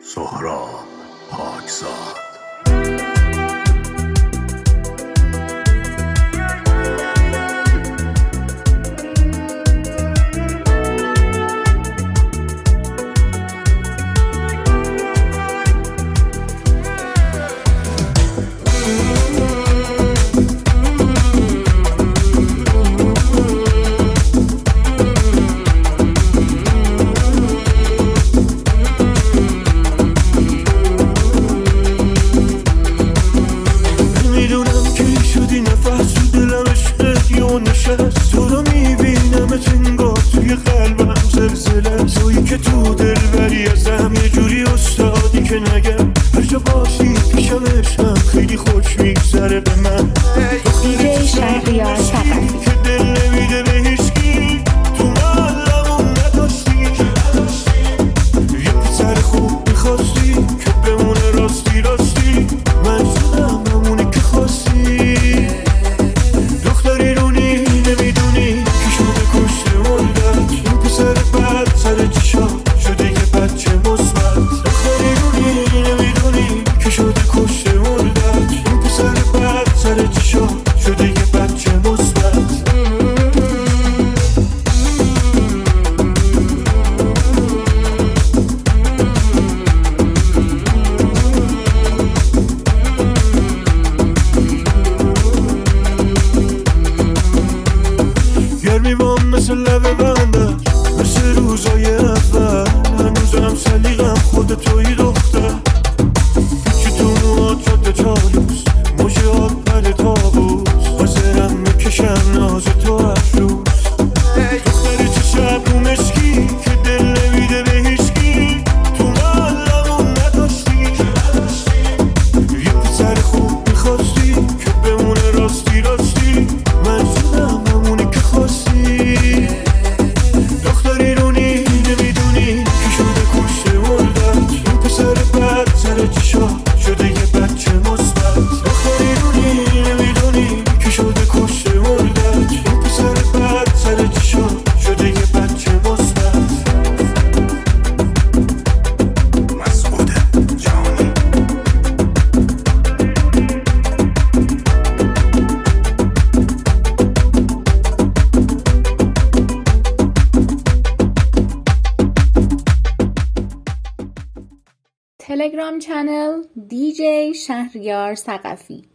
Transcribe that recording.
سهراب پاکزاد. تو رو میبینم انگار توی قلبم زلزله، تویی که تو دل بری ازم یه جوری استادی که نگم هر جا باشی پیشم عشقم خیلی خوش میگذره به من. دیجی شهریار سقفی که دل نمیده به هیچکی، تو قلبمون نداشتی یه پسر خوب میخواستی که بمونه راستی راستی، من شدم همونی که خواستی. دختری رونی نمیدونی که شده کشته مردت، این پسر بد سر چشا شده یه بچه مثبت. دختری رونی نمیدونی که شده کشته مردت، این پسر بد سر چشا شده یه بچه مثبت. گرمیوام مثل لبه بندر، مثل روزای اول، هنوزم سلیقم خود توی دختر. پیچی تو موهات شده چالوس، موجهات پر تابوس، حاضرم میکشم ناز تو هر روز. دختری چه شب رو مشکی که دل نمیده به هیچکی، تو قلبمون نداشتی یه پسر خوب میخواستی که بمونه راستی راستی، من شدم همونی که خواستی. دختری رونی نمیدونی که شده کشته مردت، این پسر بد سر چشا شده یه بچه مثبت. دختری رونی نمیدونی که شده کشته مردت، این پسر بد سر چشا شده یه بچه مثبت. مسعود جانی. تلگرام چنل دیجی شهریار سقفی.